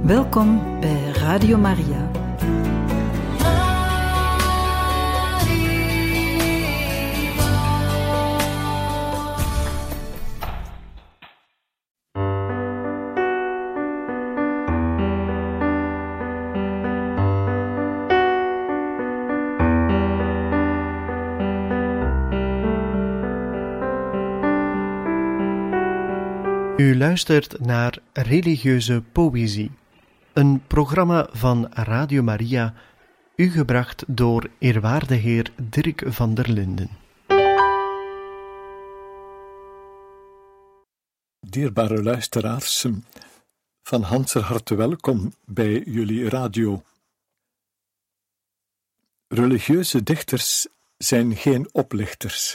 Welkom bij Radio Maria. U luistert naar Religieuze Poëzie, een programma van Radio Maria, u gebracht door eerwaarde heer Dirk van der Linden. Dierbare luisteraars, van ganser harte welkom bij jullie radio. Religieuze dichters zijn geen oplichters.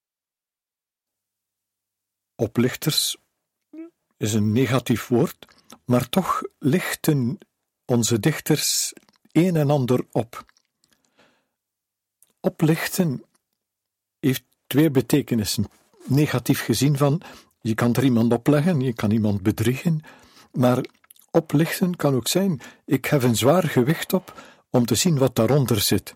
Oplichters is een negatief woord, maar toch lichten onze dichters een en ander op. Oplichten heeft twee betekenissen. Negatief gezien van, je kan er iemand opleggen, je kan iemand bedriegen, maar oplichten kan ook zijn, ik hef een zwaar gewicht op om te zien wat daaronder zit.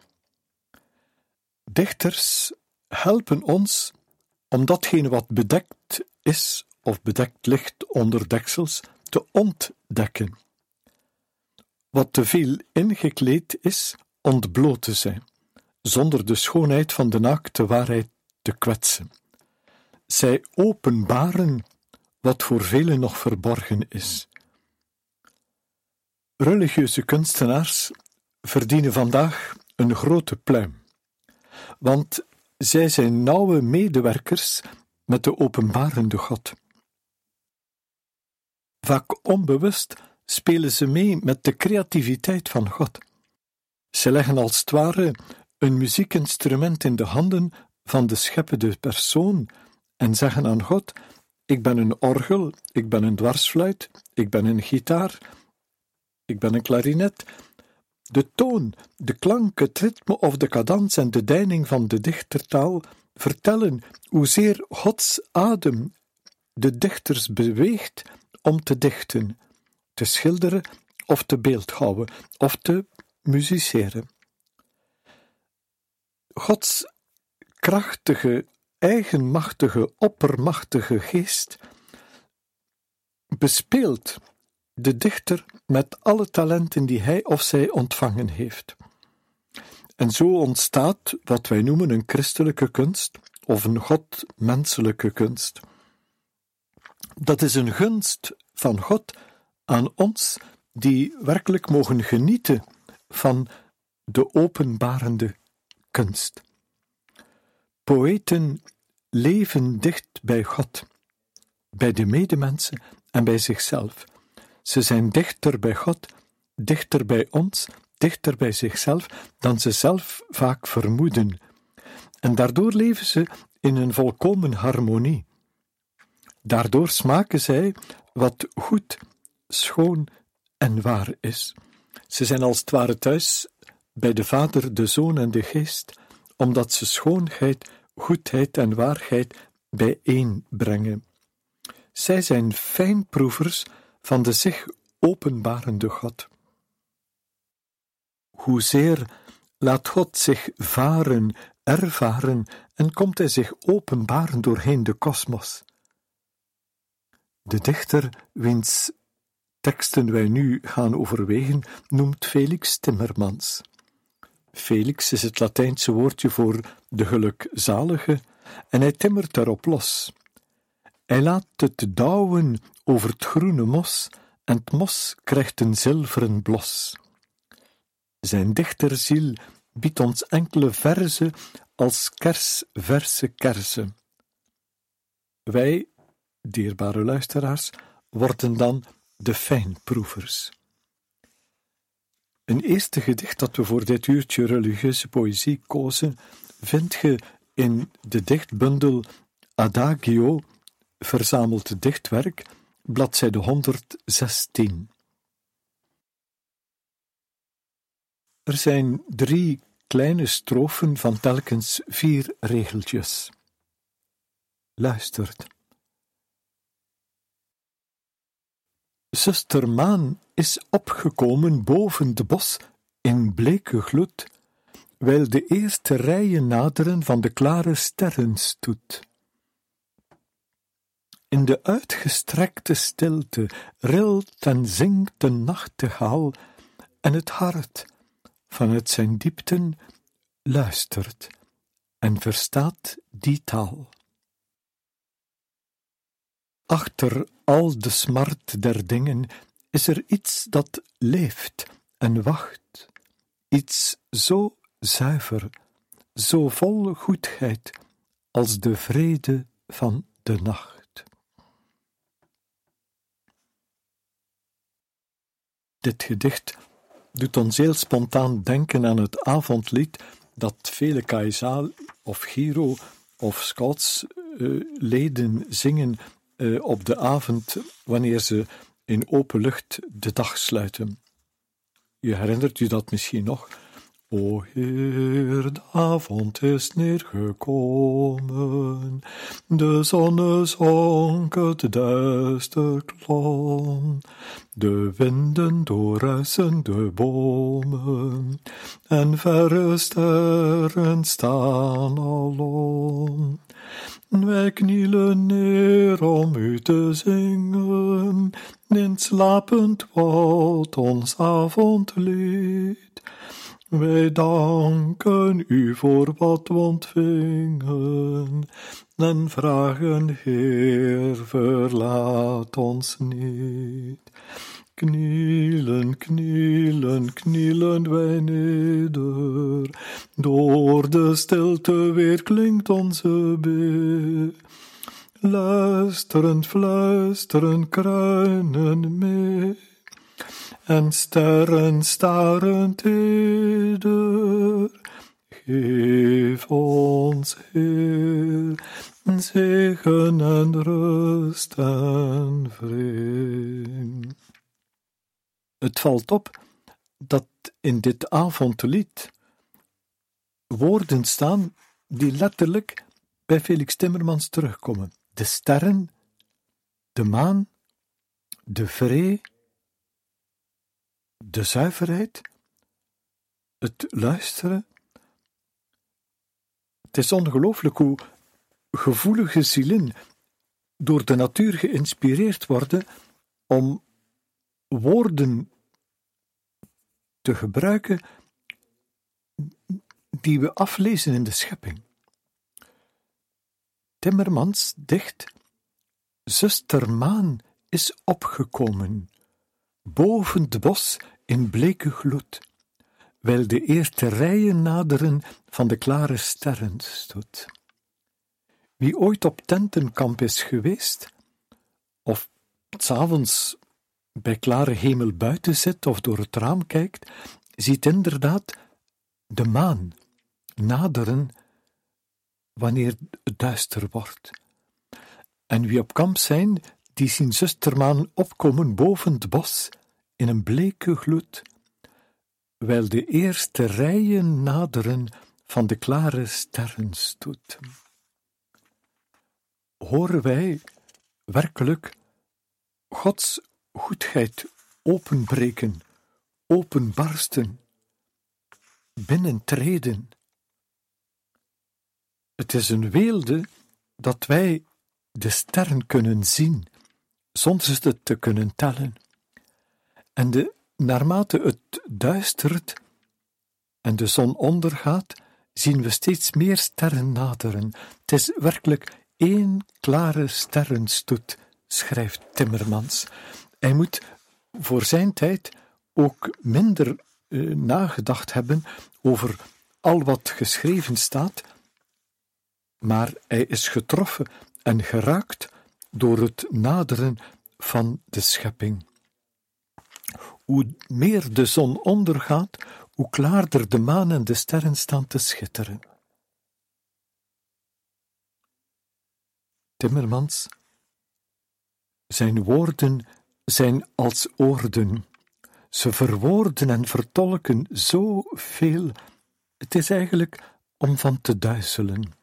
Dichters helpen ons om datgene wat bedekt is of bedekt ligt onder deksels, te ontdekken. Wat te veel ingekleed is, ontbloot te zijn, zonder de schoonheid van de naakte waarheid te kwetsen. Zij openbaren wat voor velen nog verborgen is. Religieuze kunstenaars verdienen vandaag een grote pluim, want zij zijn nauwe medewerkers met de openbarende God. Vaak onbewust spelen ze mee met de creativiteit van God. Ze leggen als het ware een muziekinstrument in de handen van de scheppende persoon en zeggen aan God, ik ben een orgel, ik ben een dwarsfluit, ik ben een gitaar, ik ben een klarinet. De toon, de klank, het ritme of de cadans en de deining van de dichtertaal vertellen hoezeer Gods adem de dichters beweegt om te dichten, te schilderen of te beeldhouwen of te musiceren. Gods krachtige, eigenmachtige, oppermachtige geest bespeelt de dichter met alle talenten die hij of zij ontvangen heeft. En zo ontstaat wat wij noemen een christelijke kunst of een godmenselijke kunst. Dat is een gunst van God aan ons die werkelijk mogen genieten van de openbarende kunst. Poëten leven dicht bij God, bij de medemensen en bij zichzelf. Ze zijn dichter bij God, dichter bij ons, dichter bij zichzelf dan ze zelf vaak vermoeden. En daardoor leven ze in een volkomen harmonie. Daardoor smaken zij wat goed, schoon en waar is. Ze zijn als het ware thuis bij de Vader, de Zoon en de Geest, omdat ze schoonheid, goedheid en waarheid bijeenbrengen. Zij zijn fijnproevers van de zich openbarende God. Hoezeer laat God zich varen, ervaren en komt hij zich openbaren doorheen de kosmos. De dichter, wiens teksten wij nu gaan overwegen, noemt Felix Timmermans. Felix is het Latijnse woordje voor de gelukzalige en hij timmert daarop los. Hij laat het dauwen over het groene mos en het mos krijgt een zilveren blos. Zijn dichterziel biedt ons enkele verzen als kersverse kersen. Wij, dierbare luisteraars, worden dan de fijnproevers. Een eerste gedicht dat we voor dit uurtje religieuze poëzie kozen, vind je in de dichtbundel Adagio, verzameld dichtwerk, bladzijde 116. Er zijn 3 kleine strofen van telkens 4 regeltjes. Luistert. Zuster maan is opgekomen boven de bos in bleke gloed, wijl de eerste rijen naderen van de klare sterrenstoet. In de uitgestrekte stilte rilt en zingt de nachtegaal, en het hart vanuit zijn diepten luistert en verstaat die taal. Achter al de smart der dingen is er iets dat leeft en wacht, iets zo zuiver, zo vol goedheid als de vrede van de nacht. Dit gedicht doet ons heel spontaan denken aan het avondlied dat vele KSA of Giro of Scouts-leden zingen op de avond wanneer ze in open lucht de dag sluiten. Je herinnert u dat misschien nog? O Heer, de avond is neergekomen, de zonne zonk, het duister klom, de winden doorruisen de bomen, en verre sterren staan alom. Wij knielen neer om u te zingen, in slapend woud ons avondlied. Wij danken u voor wat we ontvingen en vragen, Heer, verlaat ons niet. Knielen, knielen, knielen wij neder, door de stilte weer klinkt onze bid. Luisteren, fluisteren, kruinen mee, en sterren staren teder. Geef ons, Heer, zegen en rust en vrede. Het valt op dat in dit avondlied woorden staan die letterlijk bij Felix Timmermans terugkomen. De sterren, de maan, de vrede, de zuiverheid, het luisteren. Het is ongelooflijk hoe gevoelige zielen door de natuur geïnspireerd worden om woorden te gebruiken die we aflezen in de schepping. Timmermans dicht: Zuster maan is opgekomen, boven het bos in bleke gloed, wijl de eerste rijen naderen van de klare sterrenstoet. Wie ooit op tentenkamp is geweest, of 's avonds bij klare hemel buiten zit of door het raam kijkt, ziet inderdaad de maan naderen wanneer het duister wordt. En wie op kamp zijn, die zien zustermaan opkomen boven het bos in een bleke gloed, wijl de eerste rijen naderen van de klare sterrenstoet. Horen wij werkelijk Gods goedheid openbreken, openbarsten, binnentreden? Het is een weelde dat wij de sterren kunnen zien, zonder ze te kunnen tellen. En naarmate het duistert en de zon ondergaat, zien we steeds meer sterren naderen. Het is werkelijk één klare sterrenstoet, schrijft Timmermans. Hij moet voor zijn tijd ook minder nagedacht hebben over al wat geschreven staat, maar hij is getroffen en geraakt door het naderen van de schepping. Hoe meer de zon ondergaat, hoe klaarder de maan en de sterren staan te schitteren. Timmermans: zijn woorden zijn als oorden. Ze verwoorden en vertolken zoveel. Het is eigenlijk om van te duizelen.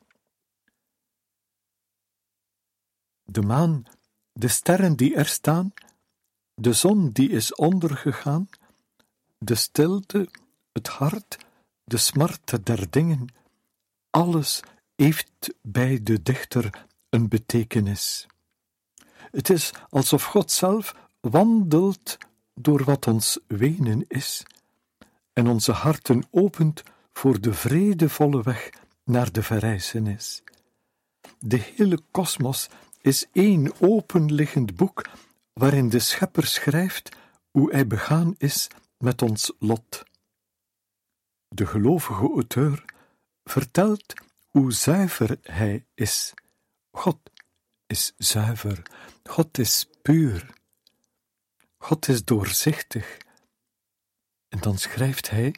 De maan, de sterren die er staan, de zon die is ondergegaan, de stilte, het hart, de smart der dingen, alles heeft bij de dichter een betekenis. Het is alsof God zelf wandelt door wat ons wenen is en onze harten opent voor de vredevolle weg naar de verrijzenis. De hele kosmos is één openliggend boek waarin de Schepper schrijft hoe hij begaan is met ons lot. De gelovige auteur vertelt hoe zuiver hij is. God is zuiver, God is puur, God is doorzichtig. En dan schrijft hij: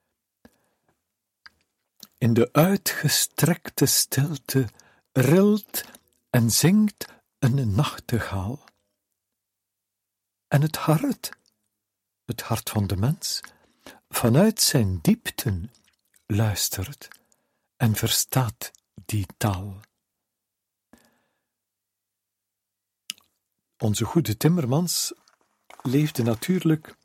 in de uitgestrekte stilte rilt en zingt een nachtegaal. En het hart van de mens, vanuit zijn diepten luistert en verstaat die taal. Onze goede Timmermans leefde natuurlijk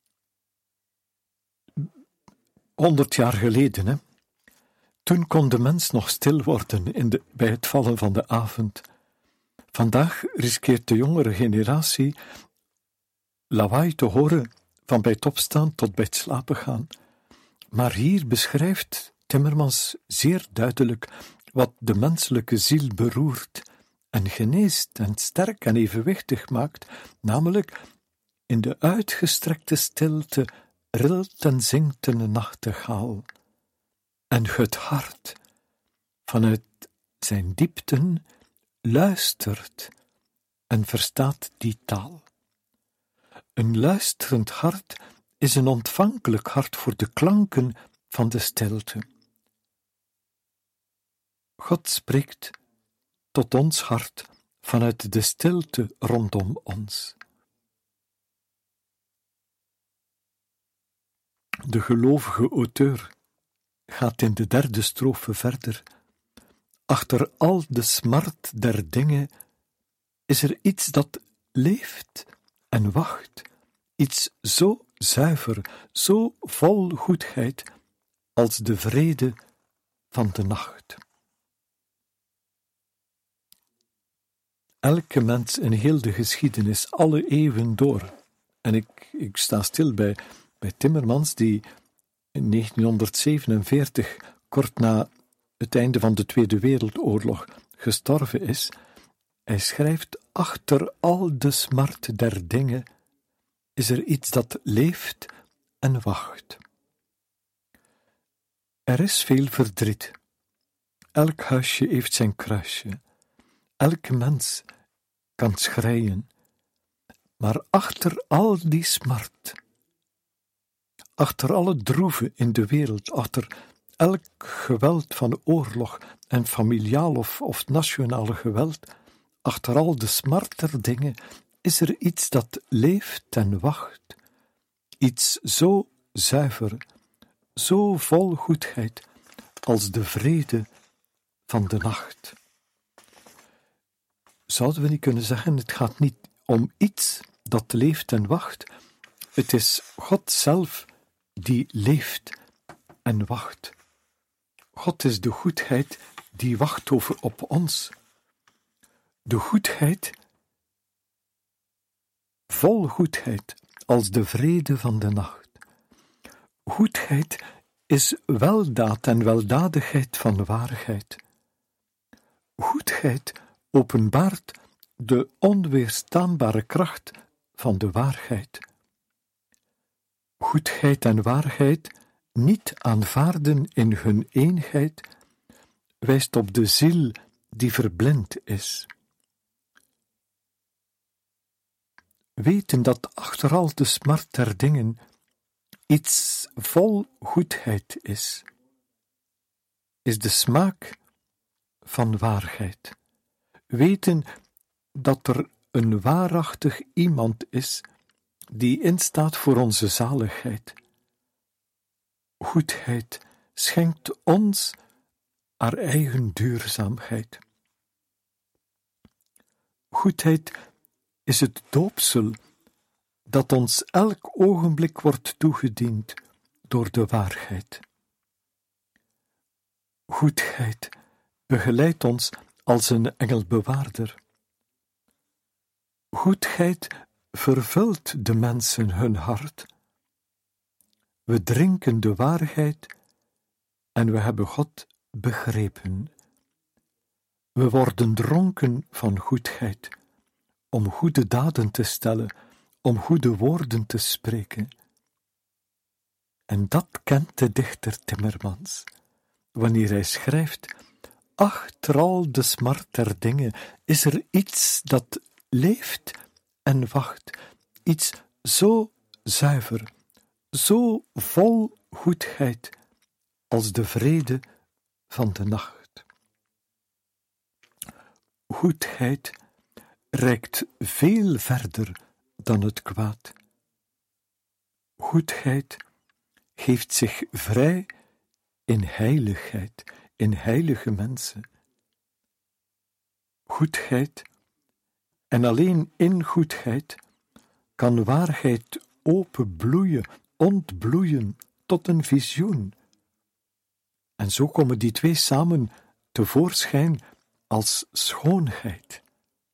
100 jaar geleden. Hè? Toen kon de mens nog stil worden bij het vallen van de avond. Vandaag riskeert de jongere generatie lawaai te horen van bij het opstaan tot bij het slapen gaan. Maar hier beschrijft Timmermans zeer duidelijk wat de menselijke ziel beroert en geneest en sterk en evenwichtig maakt, namelijk in de uitgestrekte stilte rilt en zingt een nachtegaal. En het hart, vanuit zijn diepten, luistert en verstaat die taal. Een luisterend hart is een ontvankelijk hart voor de klanken van de stilte. God spreekt tot ons hart vanuit de stilte rondom ons. De gelovige auteur gaat in de 3e strofe verder. Achter al de smart der dingen is er iets dat leeft en wacht, iets zo zuiver, zo vol goedheid als de vrede van de nacht. Elke mens in heel de geschiedenis, alle eeuwen door, en ik sta stil bij Timmermans, die in 1947, kort na het einde van de Tweede Wereldoorlog, gestorven is. Hij schrijft: achter al de smart der dingen is er iets dat leeft en wacht. Er is veel verdriet. Elk huisje heeft zijn kruisje. Elke mens kan schreien. Maar achter al die smart, achter alle droeven in de wereld, achter elk geweld van oorlog en familiaal of nationaal geweld, achter al de smart der dingen, is er iets dat leeft en wacht. Iets zo zuiver, zo vol goedheid, als de vrede van de nacht. Zouden we niet kunnen zeggen, het gaat niet om iets dat leeft en wacht, het is God zelf die leeft en wacht. God is de goedheid die wacht op ons. De goedheid, vol goedheid, als de vrede van de nacht. Goedheid is weldaad en weldadigheid van waarheid. Goedheid openbaart de onweerstaanbare kracht van de waarheid. Goedheid en waarheid niet aanvaarden in hun eenheid, wijst op de ziel die verblind is. Weten dat achter al de smart der dingen iets vol goedheid is de smaak van waarheid. Weten dat er een waarachtig iemand is die instaat voor onze zaligheid. Goedheid schenkt ons haar eigen duurzaamheid. Goedheid is het doopsel dat ons elk ogenblik wordt toegediend door de waarheid. Goedheid begeleidt ons als een engelbewaarder. Goedheid vervult de mensen hun hart. We drinken de waarheid en we hebben God begrepen. We worden dronken van goedheid, om goede daden te stellen, om goede woorden te spreken. En dat kent de dichter Timmermans, wanneer hij schrijft: achter al de smart der dingen is er iets dat leeft en wacht, iets zo zuiver, zo vol goedheid als de vrede van de nacht. Goedheid reikt veel verder dan het kwaad. Goedheid geeft zich vrij in heiligheid, in heilige mensen. Goedheid, en alleen in goedheid, kan waarheid openbloeien, ontbloeien tot een visioen. En zo komen die twee samen tevoorschijn als schoonheid.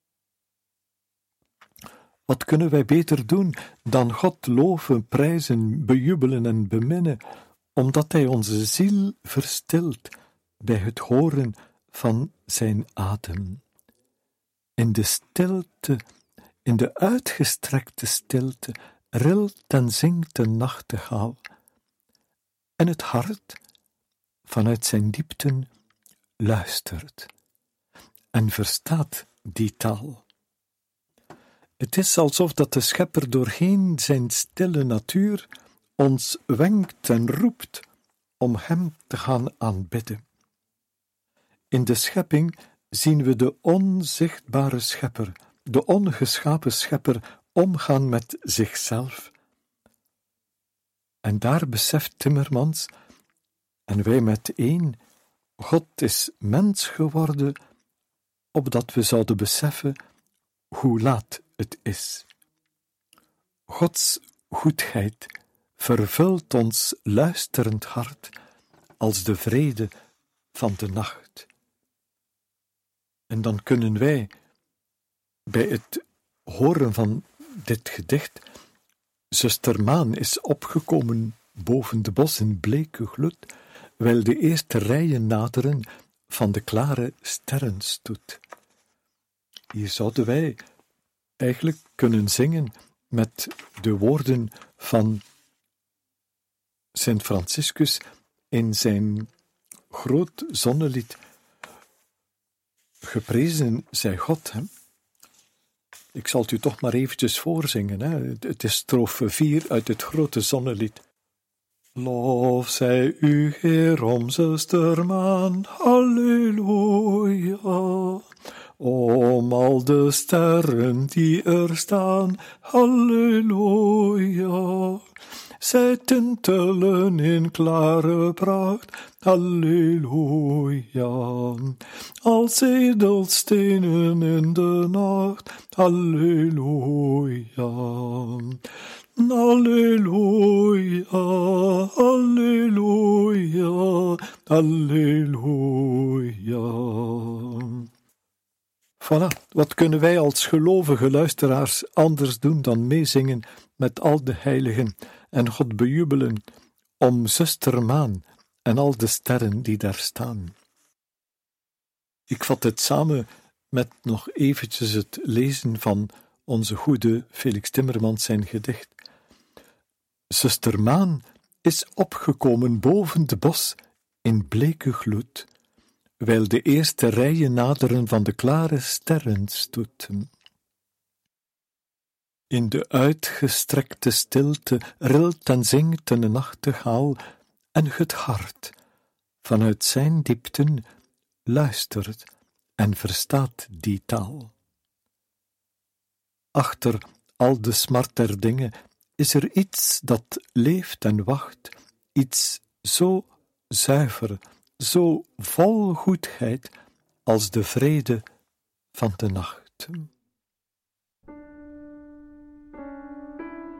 Wat kunnen wij beter doen dan God loven, prijzen, bejubelen en beminnen, omdat Hij onze ziel verstilt bij het horen van zijn adem. In de stilte, in de uitgestrekte stilte, rilt en zingt de nachtegaal. En het hart, vanuit zijn diepten, luistert en verstaat die taal. Het is alsof dat de Schepper doorheen zijn stille natuur ons wenkt en roept om hem te gaan aanbidden. In de schepping zien we de onzichtbare Schepper, de ongeschapen Schepper, omgaan met zichzelf. En daar beseft Timmermans, en wij met één, God is mens geworden, opdat we zouden beseffen hoe laat het is. Gods goedheid vervult ons luisterend hart als de vrede van de nacht. En dan kunnen wij bij het horen van dit gedicht: zuster Maan is opgekomen boven de bos in bleke gloed, wijl de eerste rijen naderen van de klare sterrenstoet. Hier zouden wij eigenlijk kunnen zingen met de woorden van Sint Franciscus in zijn groot zonnelied: geprezen zij God. Hè? Ik zal het u toch maar eventjes voorzingen. Hè? Het is strofe 4 uit het grote zonnelied. Lof zij u, Heer, om zuster Maan, halleluja. Om al de sterren die er staan, halleluja. Zij tintelen in klare pracht, halleluja. Als edelstenen in de nacht, halleluja. Halleluja, halleluja, halleluja. Voilà, wat kunnen wij als gelovige luisteraars anders doen dan meezingen met al de heiligen en God bejubelen om zuster Maan en al de sterren die daar staan. Ik vat het samen met nog eventjes het lezen van onze goede Felix Timmermans zijn gedicht. Zuster Maan is opgekomen boven de bos in bleke gloed, wijl de eerste rijen naderen van de klare sterrenstoet. In de uitgestrekte stilte rilt en zingt een nachtegaal, en het hart, vanuit zijn diepten, luistert en verstaat die taal. Achter al de smart der dingen is er iets dat leeft en wacht, iets zo zuiver, zo vol goedheid als de vrede van de nacht.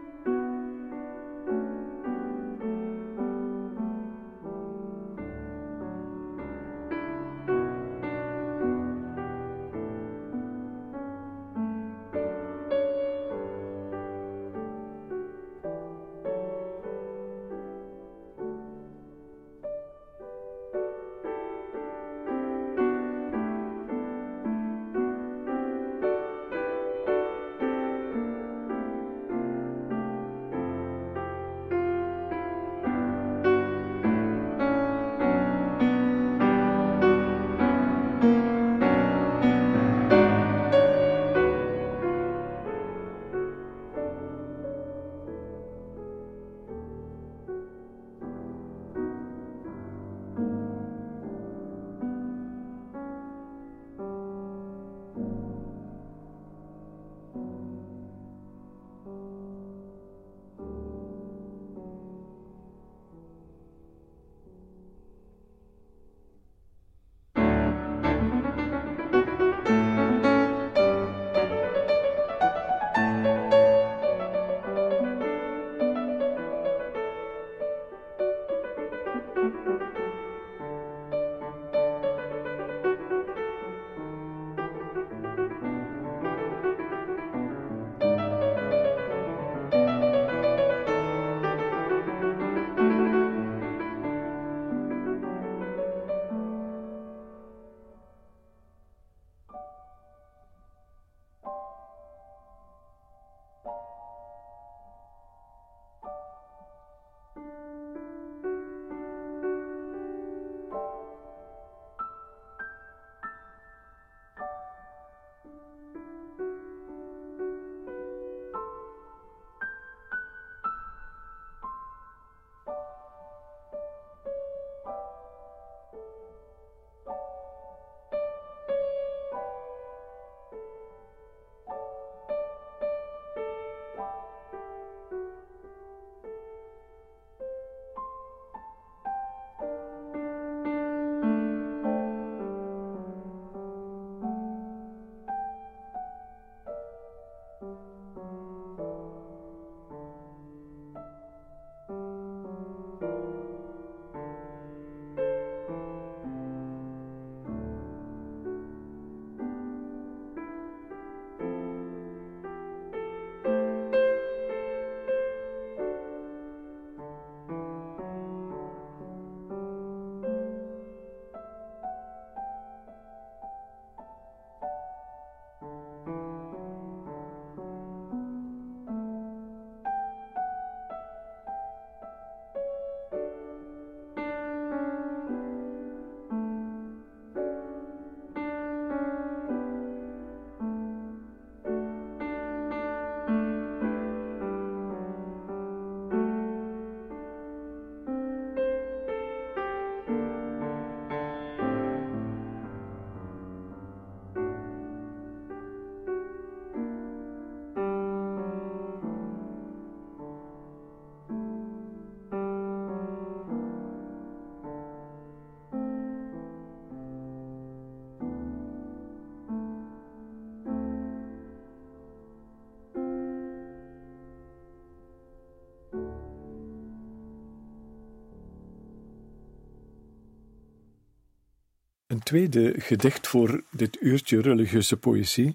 Een tweede gedicht voor dit uurtje religieuze poëzie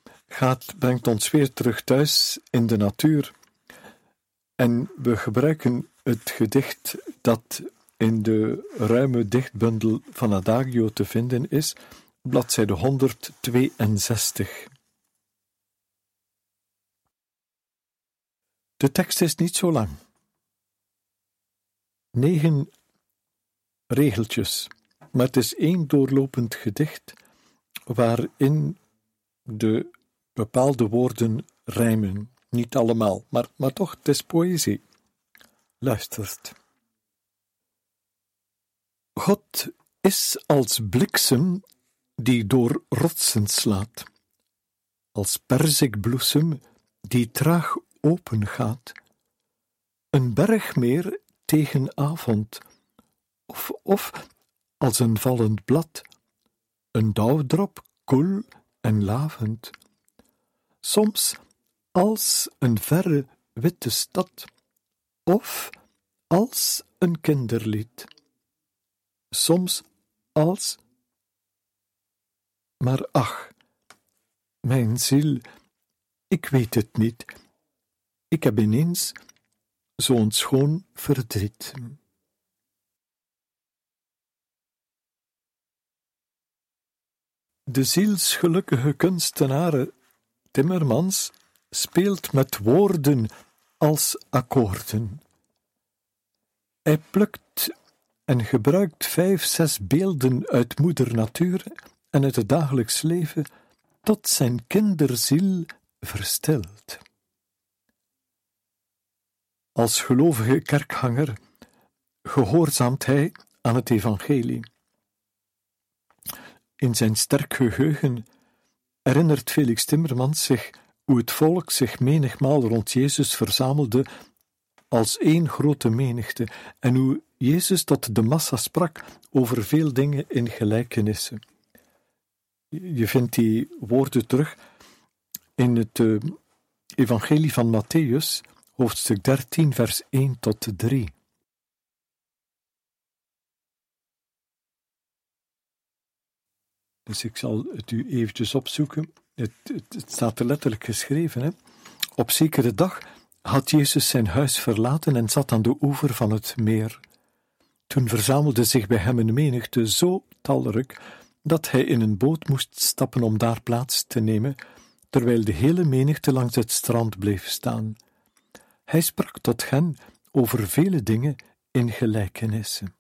brengt ons weer terug thuis in de natuur. En we gebruiken het gedicht dat in de ruime dichtbundel van Adagio te vinden is, bladzijde 162. De tekst is niet zo lang. 9 regeltjes, maar het is 1 doorlopend gedicht waarin de bepaalde woorden rijmen. Niet allemaal, maar toch, het is poëzie. Luistert. God is als bliksem die door rotsen slaat, als perzikbloesem die traag opengaat, een bergmeer tegen avond, of als een vallend blad, een dauwdrop koel en lavend, soms als een verre witte stad, of als een kinderlied, soms als... Maar ach, mijn ziel, ik weet het niet, ik heb ineens zo'n schoon verdriet. De zielsgelukkige kunstenaar Timmermans speelt met woorden als akkoorden. Hij plukt en gebruikt 5-6 beelden uit moeder natuur en uit het dagelijks leven tot zijn kinderziel verstilt. Als gelovige kerkganger gehoorzaamt hij aan het evangelie. In zijn sterk geheugen herinnert Felix Timmermans zich hoe het volk zich menigmaal rond Jezus verzamelde als één grote menigte, en hoe Jezus tot de massa sprak over veel dingen in gelijkenissen. Je vindt die woorden terug in het Evangelie van Mattheüs, hoofdstuk 13, vers 1 tot 3. Dus ik zal het u eventjes opzoeken. Het staat er letterlijk geschreven, hè? Op zekere dag had Jezus zijn huis verlaten en zat aan de oever van het meer. Toen verzamelde zich bij hem een menigte zo talrijk dat hij in een boot moest stappen om daar plaats te nemen, terwijl de hele menigte langs het strand bleef staan. Hij sprak tot hen over vele dingen in gelijkenissen.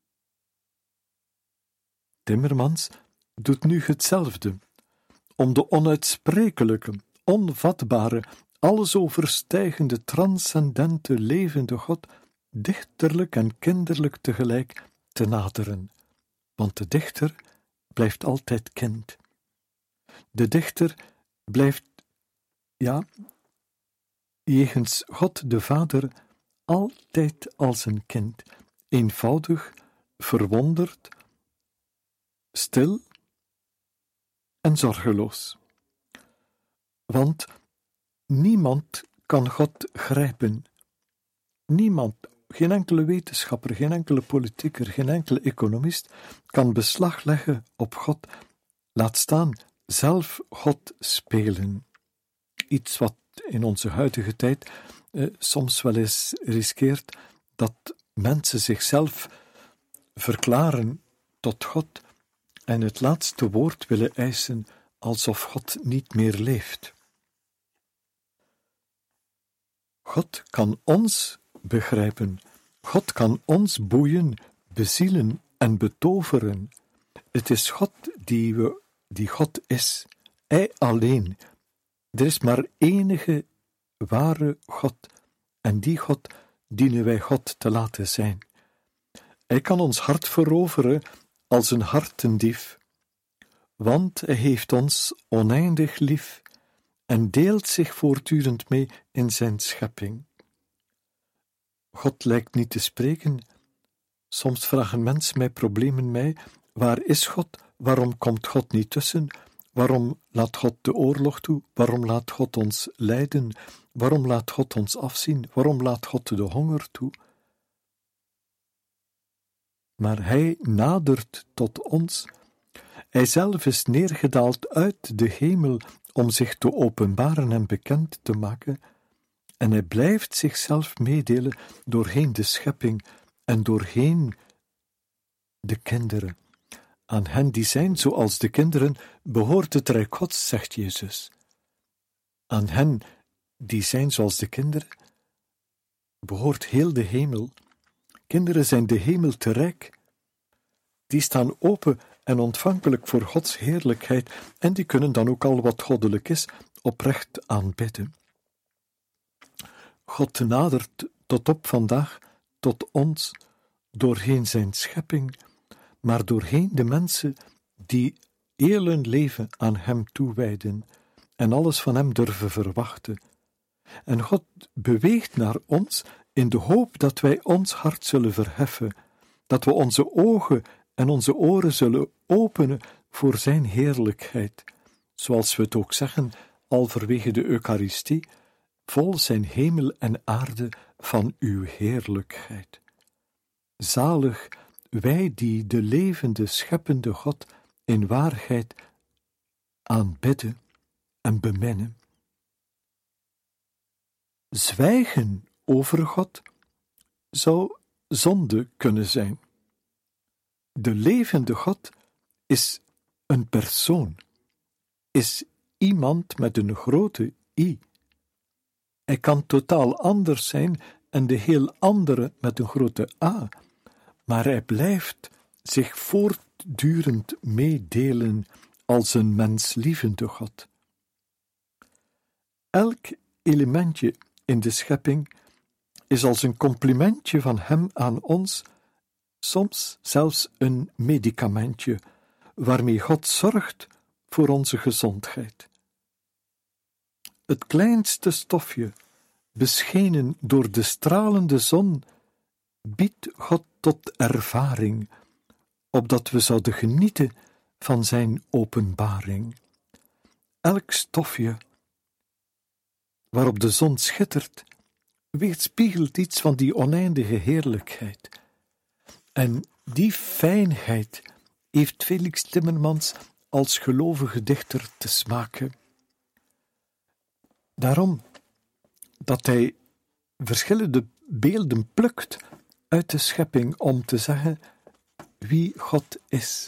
Timmermans doet nu hetzelfde, om de onuitsprekelijke, onvatbare, alles overstijgende, transcendente, levende God dichterlijk en kinderlijk tegelijk te naderen. Want de dichter blijft altijd kind. De dichter blijft, jegens God de Vader, altijd als een kind, eenvoudig, verwonderd, stil en zorgeloos. Want niemand kan God grijpen. Niemand, geen enkele wetenschapper, geen enkele politieker, geen enkele economist kan beslag leggen op God, laat staan zelf God spelen. Iets wat in onze huidige tijd soms wel eens riskeert dat mensen zichzelf verklaren tot God en het laatste woord willen eisen alsof God niet meer leeft. God kan ons begrijpen. God kan ons boeien, bezielen en betoveren. Het is God die God is. Hij alleen. Er is maar enige ware God, en die God dienen wij God te laten zijn. Hij kan ons hart veroveren als een hartendief, want hij heeft ons oneindig lief en deelt zich voortdurend mee in zijn schepping. God lijkt niet te spreken. Soms vragen mensen mij, problemen mij, waar is God? Waarom komt God niet tussen? Waarom laat God de oorlog toe? Waarom laat God ons lijden? Waarom laat God ons afzien? Waarom laat God de honger toe? Maar hij nadert tot ons. Hij zelf is neergedaald uit de hemel om zich te openbaren en bekend te maken, en hij blijft zichzelf meedelen doorheen de schepping en doorheen de kinderen. Aan hen die zijn zoals de kinderen behoort het Rijk Gods, zegt Jezus. Aan hen die zijn zoals de kinderen behoort heel de hemel. Kinderen zijn de hemel te rijk. Die staan open en ontvankelijk voor Gods heerlijkheid en die kunnen dan ook al wat goddelijk is oprecht aanbidden. God nadert tot op vandaag tot ons doorheen zijn schepping, maar doorheen de mensen die heel hun leven aan hem toewijden en alles van hem durven verwachten. En God beweegt naar ons in de hoop dat wij ons hart zullen verheffen, dat we onze ogen en onze oren zullen openen voor zijn heerlijkheid, zoals we het ook zeggen, al vanwege de Eucharistie, vol zijn hemel en aarde van uw heerlijkheid. Zalig wij die de levende, scheppende God in waarheid aanbidden en beminnen. Zwijgen over God zou zonde kunnen zijn. De levende God is een persoon, is iemand met een grote I. Hij kan totaal anders zijn en de heel andere met een grote A, maar hij blijft zich voortdurend meedelen als een menslievende God. Elk elementje in de schepping is als een complimentje van hem aan ons, soms zelfs een medicamentje, waarmee God zorgt voor onze gezondheid. het kleinste stofje, beschenen door de stralende zon, biedt God tot ervaring, opdat we zouden genieten van zijn openbaring. Elk stofje waarop de zon schittert, weerspiegelt iets van die oneindige heerlijkheid. En die fijnheid heeft Felix Timmermans als gelovige dichter te smaken. Daarom dat hij verschillende beelden plukt uit de schepping om te zeggen wie God is.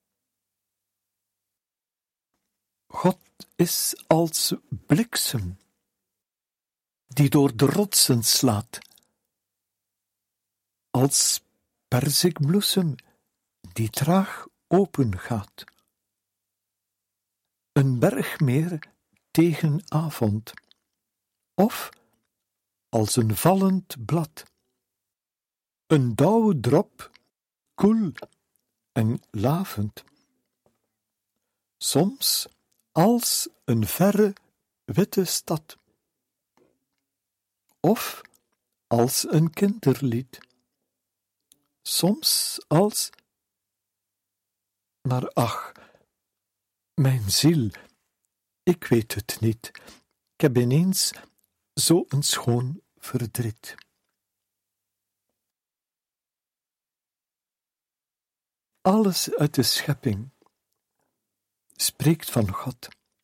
God is als bliksem die door de rotsen slaat, als perzikbloesem die traag open gaat, een bergmeer tegen avond, of als een vallend blad, een dauwdrop, koel en lavend, soms als een verre witte stad, of als een kinderlied, soms als, maar ach, mijn ziel, ik weet het niet, ik heb ineens zo een schoon verdriet. Alles uit de schepping spreekt van God.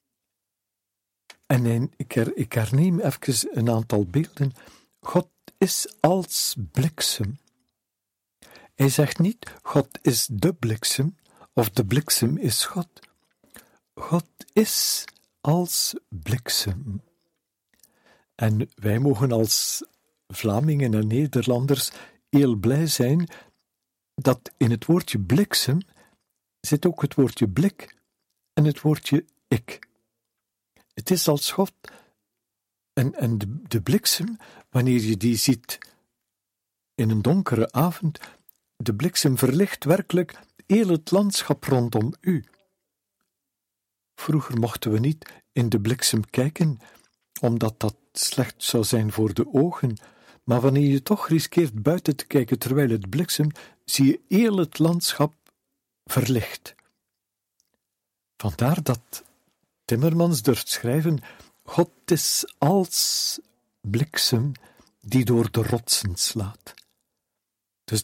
En ik herneem even een aantal beelden. God is als bliksem. Hij zegt niet, God is de bliksem, of de bliksem is God. God is als bliksem. En wij mogen als Vlamingen en Nederlanders heel blij zijn dat in het woordje bliksem zit ook het woordje blik en het woordje ik. Het is als God en de bliksem, wanneer je die ziet in een donkere avond, de bliksem verlicht werkelijk heel het landschap rondom u. Vroeger mochten we niet in de bliksem kijken, omdat dat slecht zou zijn voor de ogen, maar wanneer je toch riskeert buiten te kijken terwijl het bliksemt, zie je heel het landschap verlicht. Vandaar dat Timmermans durft schrijven, God is als bliksem die door de rotsen slaat. Dus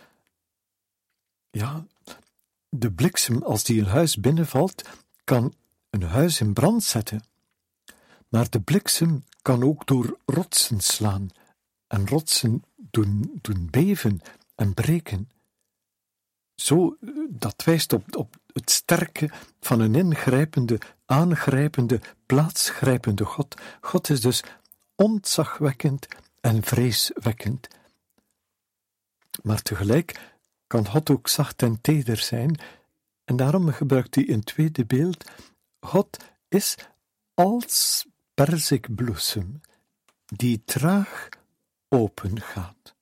de bliksem, als die een huis binnenvalt, kan een huis in brand zetten. Maar de bliksem kan ook door rotsen slaan en rotsen doen beven en breken. Zo, dat wijst op het sterke van een ingrijpende, aangrijpende, plaatsgrijpende God. God is dus ontzagwekkend en vreeswekkend. Maar tegelijk kan God ook zacht en teder zijn, en daarom gebruikt hij een tweede beeld. God is als perzikbloesem die traag open gaat.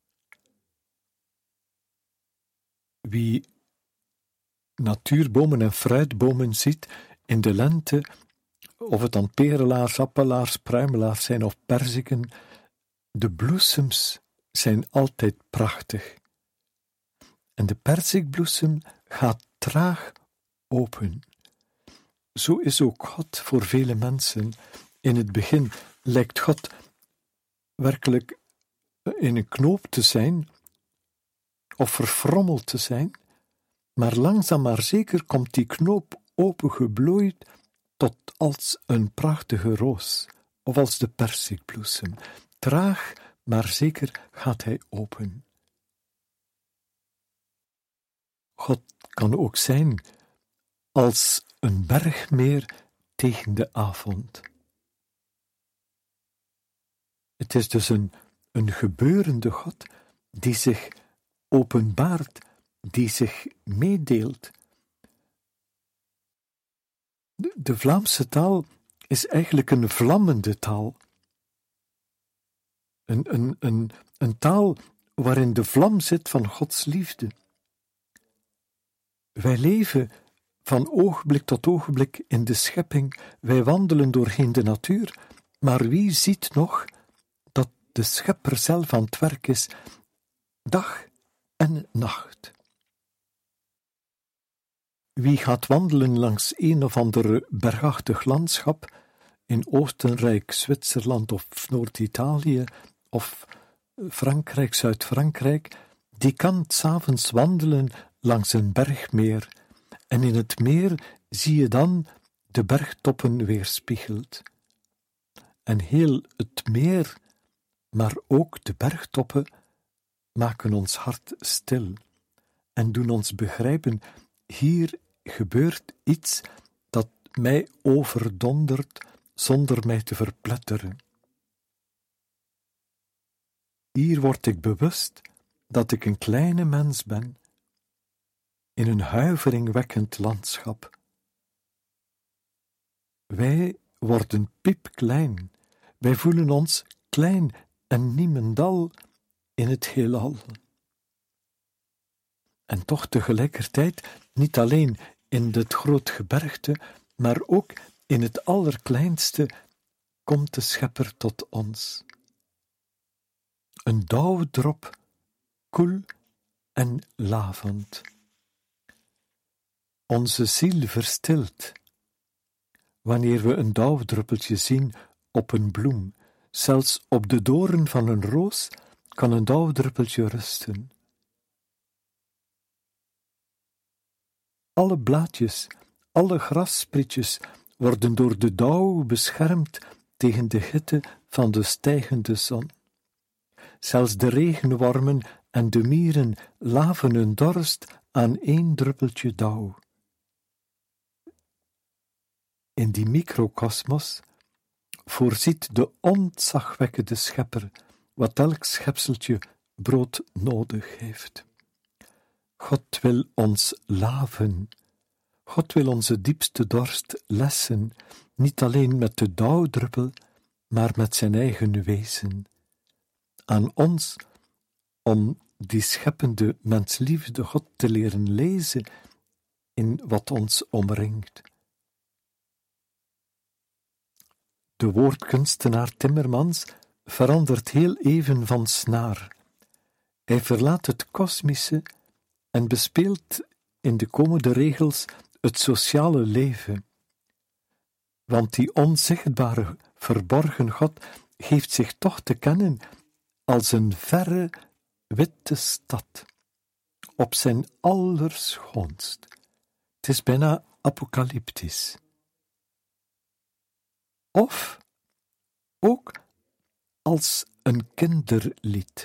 Wie natuurbomen en fruitbomen ziet in de lente, of het dan perelaars, appelaars, pruimelaars zijn of perziken, de bloesems zijn altijd prachtig. En de perzikbloesem gaat traag open. Zo is ook God voor vele mensen. In het begin lijkt God werkelijk in een knoop te zijn, of verfrommeld te zijn, maar langzaam maar zeker komt die knoop opengeblooid tot als een prachtige roos, of als de perzikbloesem. Traag, maar zeker gaat hij open. God kan ook zijn als een bergmeer tegen de avond. Het is dus een gebeurende God die zich openbaart, die zich meedeelt. De Vlaamse taal is eigenlijk een vlammende taal. Een taal waarin de vlam zit van Gods liefde. Wij leven van ogenblik tot ogenblik in de schepping, wij wandelen doorheen de natuur, Maar wie ziet nog dat de Schepper zelf aan het werk is, dag en nacht? Wie gaat wandelen langs een of ander bergachtig landschap in Oostenrijk, Zwitserland of Noord-Italië of Frankrijk, Zuid-Frankrijk, die kan 's avonds wandelen langs een bergmeer en in het meer zie je dan de bergtoppen weerspiegeld. En heel het meer, maar ook de bergtoppen, maken ons hart stil en doen ons begrijpen, hier gebeurt iets dat mij overdondert zonder mij te verpletteren. Hier word ik bewust dat ik een kleine mens ben in een huiveringwekkend landschap. Wij worden piepklein, wij voelen ons klein en niemendal in het heelal. En toch tegelijkertijd niet alleen in het groot gebergte, maar ook in het allerkleinste komt de Schepper tot ons. Een dauwdrop, koel en lavend. Onze ziel verstilt wanneer we een dauwdruppeltje zien op een bloem. Zelfs op de doorn van een roos kan een dauwdruppeltje rusten. Alle blaadjes, alle grassprietjes worden door de dauw beschermd tegen de hitte van de stijgende zon. Zelfs de regenwormen en de mieren laven hun dorst aan 1 druppeltje dauw. In die microkosmos voorziet de ontzagwekkende Schepper wat elk schepseltje brood nodig heeft. God wil ons laven. God wil onze diepste dorst lessen, niet alleen met de dauwdruppel, maar met zijn eigen wezen. Aan ons, om die scheppende mensliefde God te leren lezen in wat ons omringt. De woordkunstenaar Timmermans verandert heel even van snaar. Hij verlaat het kosmische en bespeelt in de komende regels het sociale leven. Want die onzichtbare, verborgen God geeft zich toch te kennen als een verre, witte stad, op zijn allerschoonst. Het is bijna apocalyptisch. Of ook als een kinderlied.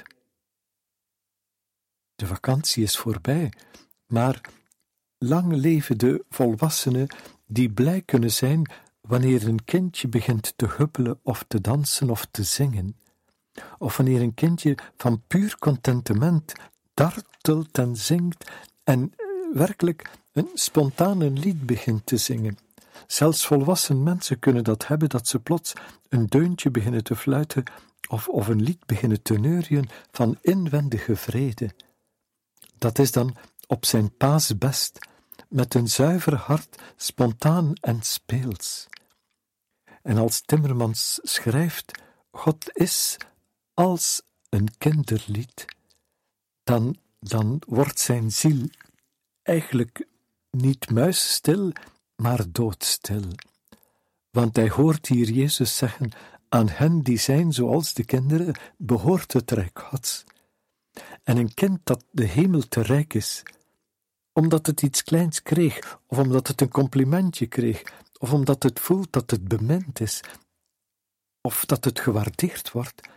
De vakantie is voorbij, maar lang leven de volwassenen die blij kunnen zijn wanneer een kindje begint te huppelen of te dansen of te zingen, of wanneer een kindje van puur contentement dartelt en zingt en werkelijk een spontaan een lied begint te zingen. Zelfs volwassen mensen kunnen dat hebben, dat ze plots een deuntje beginnen te fluiten of een lied beginnen te neurien van inwendige vrede. Dat is dan op zijn paasbest, met een zuiver hart, spontaan en speels. En als Timmermans schrijft, God is als een kinderlied, dan wordt zijn ziel eigenlijk niet muisstil, maar doodstil. Want hij hoort hier Jezus zeggen, aan hen die zijn zoals de kinderen, behoort het rijk Gods. En een kind dat de hemel te rijk is, omdat het iets kleins kreeg, of omdat het een complimentje kreeg, of omdat het voelt dat het bemind is, of dat het gewaardeerd wordt,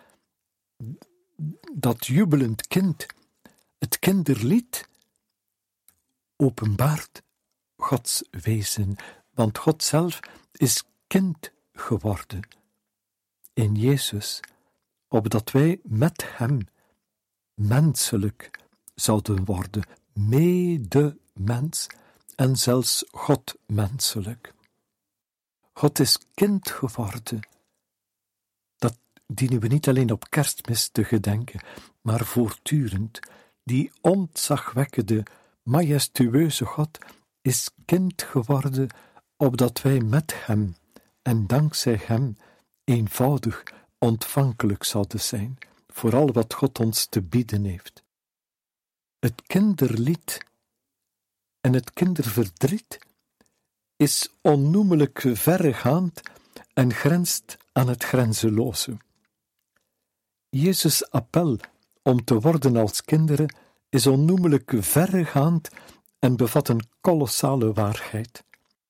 dat jubelend kind, het kinderlied, openbaart Gods wezen, want God zelf is kind geworden in Jezus, opdat wij met hem menselijk zouden worden, medemens en zelfs God menselijk. God is kind geworden. Dat dienen we niet alleen op Kerstmis te gedenken, maar voortdurend. Die ontzagwekkende, majestueuze God is kind geworden, opdat wij met hem en dankzij hem eenvoudig ontvankelijk zouden zijn voor al wat God ons te bieden heeft. Het kinderlied en het kinderverdriet is onnoemelijk verregaand en grenst aan het grenzeloze. Jezus' appel om te worden als kinderen is onnoemelijk verregaand en bevat een kolossale waarheid.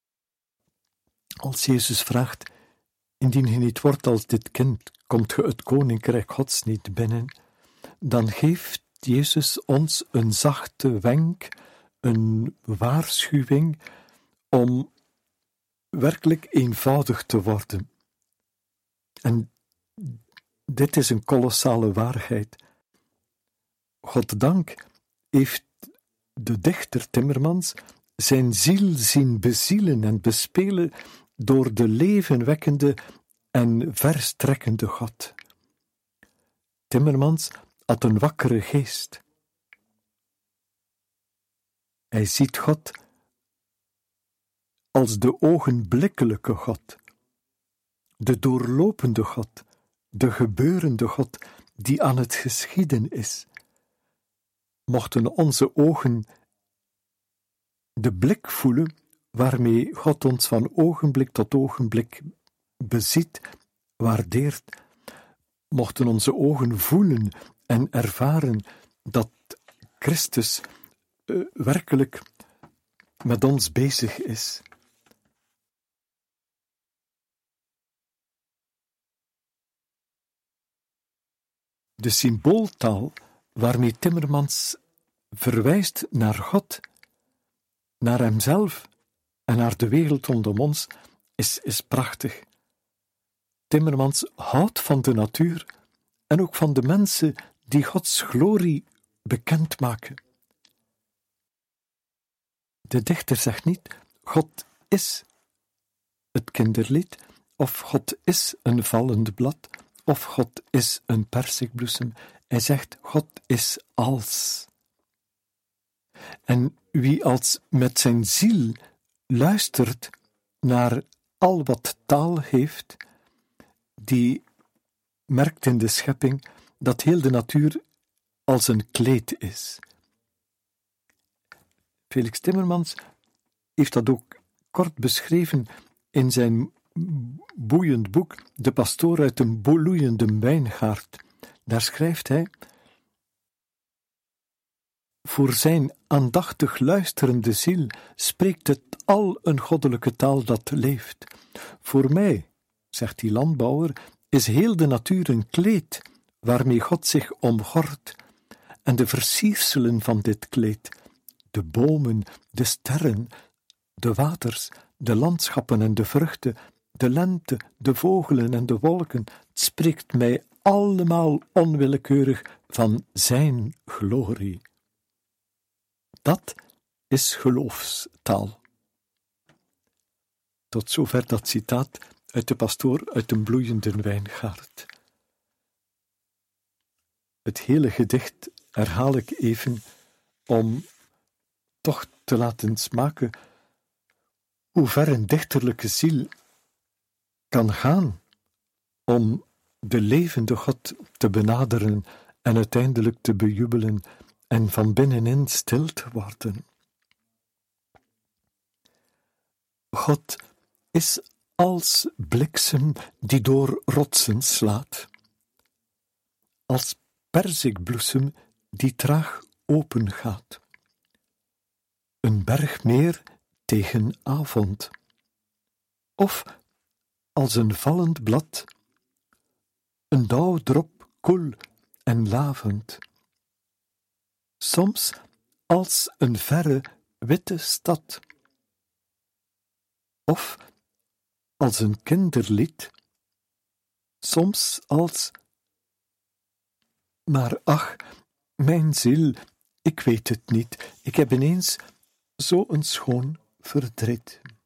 Als Jezus vraagt, indien je niet wordt als dit kind, komt je het koninkrijk Gods niet binnen, dan geeft Jezus ons een zachte wenk, een waarschuwing om werkelijk eenvoudig te worden. En dit is een kolossale waarheid. Goddank heeft de dichter Timmermans zijn ziel zien bezielen en bespelen door de levenwekkende en verstrekkende God. Timmermans had een wakkere geest. Hij ziet God als de ogenblikkelijke God, de doorlopende God, de gebeurende God die aan het geschieden is. Mochten onze ogen de blik voelen waarmee God ons van ogenblik tot ogenblik beziet, waardeert, mochten onze ogen voelen en ervaren dat Christus werkelijk met ons bezig is. De symbooltaal waarmee Timmermans verwijst naar God, naar hemzelf en naar de wereld rondom ons, is prachtig. Timmermans houdt van de natuur en ook van de mensen die Gods glorie bekendmaken. De dichter zegt niet, God is het kinderlied, of God is een vallend blad, of God is een persikbloesem. Hij zegt, God is als. En wie als met zijn ziel luistert naar al wat taal heeft, die merkt in de schepping dat heel de natuur als een kleed is. Felix Timmermans heeft dat ook kort beschreven in zijn boeiend boek De pastoor uit een bloeiende wijngaard. Daar schrijft hij: voor zijn aandachtig luisterende ziel spreekt het al een goddelijke taal dat leeft. Voor mij, zegt die landbouwer, is heel de natuur een kleed waarmee God zich omgort, en de versierselen van dit kleed, de bomen, de sterren, de waters, de landschappen en de vruchten, de lente, de vogelen en de wolken, het spreekt mij allemaal onwillekeurig van zijn glorie. Dat is geloofstaal. Tot zover dat citaat uit de pastoor uit een bloeiende wijngaard. Het hele gedicht herhaal ik even om toch te laten smaken hoe ver een dichterlijke ziel kan gaan om de levende God te benaderen en uiteindelijk te bejubelen en van binnenin stil te worden. God is als bliksem die door rotsen slaat, als perzikbloesem die traag opengaat, een bergmeer tegen avond, of als een vallend blad, een dauwdrop koel en lavend, soms als een verre witte stad, of als een kinderlied, soms als, maar ach, mijn ziel, ik weet het niet, ik heb ineens zo een schoon verdriet.